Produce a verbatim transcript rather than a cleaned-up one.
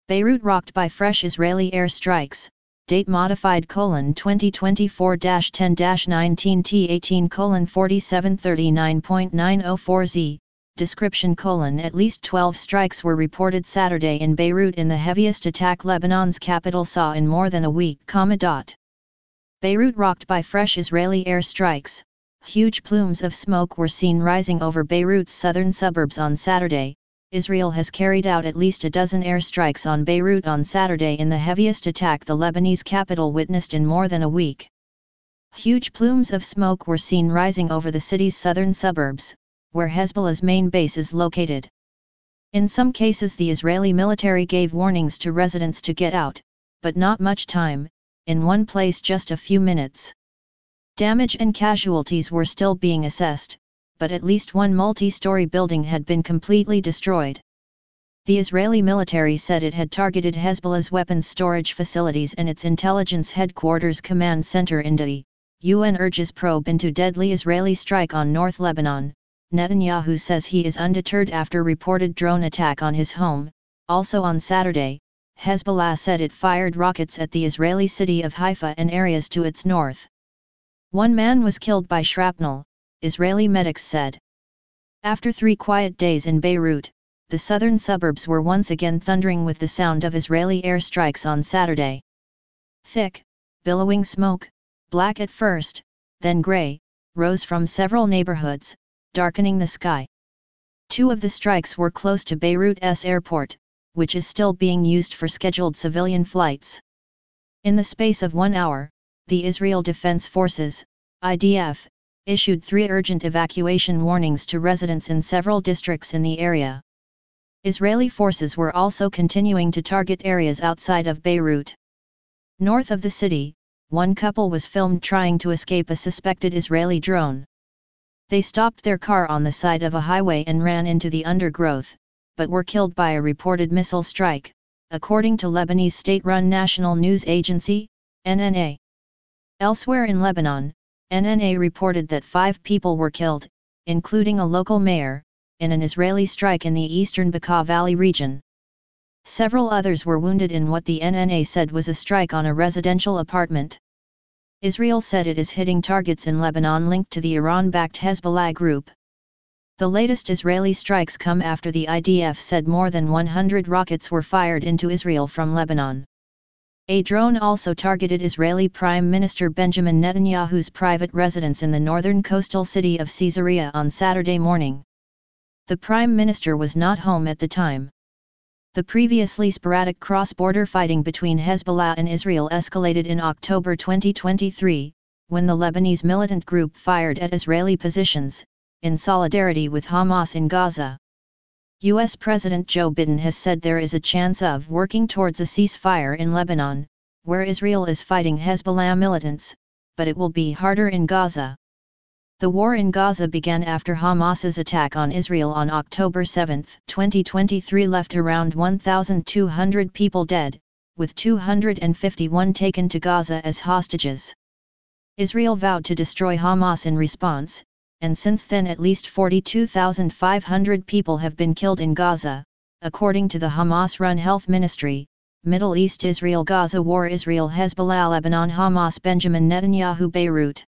Beirut rocked by fresh Israeli air strikes, date modified colon twenty twenty-four dash ten dash nineteen T eighteen colon forty-seven thirty-nine point nine oh four Z, description colon at least twelve strikes were reported Saturday in Beirut in the heaviest attack Lebanon's capital saw in more than a week, comma dot. Beirut rocked by fresh Israeli air strikes, huge plumes of smoke were seen rising over Beirut's southern suburbs on Saturday. Israel has carried out at least a dozen airstrikes on Beirut on Saturday in the heaviest attack the Lebanese capital witnessed in more than a week. Huge plumes of smoke were seen rising over the city's southern suburbs, where Hezbollah's main base is located. In some cases the Israeli military gave warnings to residents to get out, but not much time, in one place just a few minutes. Damage and casualties were still being assessed, but at least one multi-story building had been completely destroyed. The Israeli military said it had targeted Hezbollah's weapons storage facilities and its intelligence headquarters command center in Da'i. U N urges probe into deadly Israeli strike on North Lebanon. Netanyahu says he is undeterred after reported drone attack on his home. Also on Saturday, Hezbollah said it fired rockets at the Israeli city of Haifa and areas to its north. One man was killed by shrapnel, Israeli medics said. After three quiet days in Beirut, the southern suburbs were once again thundering with the sound of Israeli airstrikes on Saturday. Thick, billowing smoke, black at first, then grey, rose from several neighborhoods, darkening the sky. Two of the strikes were close to Beirut's airport, which is still being used for scheduled civilian flights. In the space of one hour, the Israel Defense Forces, I D F, issued three urgent evacuation warnings to residents in several districts in the area. Israeli forces were also continuing to target areas outside of Beirut. North of the city, one couple was filmed trying to escape a suspected Israeli drone. They stopped their car on the side of a highway and ran into the undergrowth, but were killed by a reported missile strike, according to Lebanese state-run national news agency, N N A. Elsewhere in Lebanon, N N A reported that five people were killed, including a local mayor, in an Israeli strike in the eastern Bekaa Valley region. Several others were wounded in what the N N A said was a strike on a residential apartment. Israel said it is hitting targets in Lebanon linked to the Iran-backed Hezbollah group. The latest Israeli strikes come after the I D F said more than one hundred rockets were fired into Israel from Lebanon. A drone also targeted Israeli Prime Minister Benjamin Netanyahu's private residence in the northern coastal city of Caesarea on Saturday morning. The Prime Minister was not home at the time. The previously sporadic cross-border fighting between Hezbollah and Israel escalated in October twenty twenty-three, when the Lebanese militant group fired at Israeli positions, in solidarity with Hamas in Gaza. U S President Joe Biden has said there is a chance of working towards a ceasefire in Lebanon, where Israel is fighting Hezbollah militants, but it will be harder in Gaza. The war in Gaza began after Hamas's attack on Israel on October seventh, twenty twenty-three left around one thousand two hundred people dead, with two hundred fifty-one taken to Gaza as hostages. Israel vowed to destroy Hamas in response, and since then at least forty-two thousand five hundred people have been killed in Gaza, according to the Hamas-run Health Ministry. Middle East Israel Gaza War Israel Hezbollah Lebanon Hamas Benjamin Netanyahu Beirut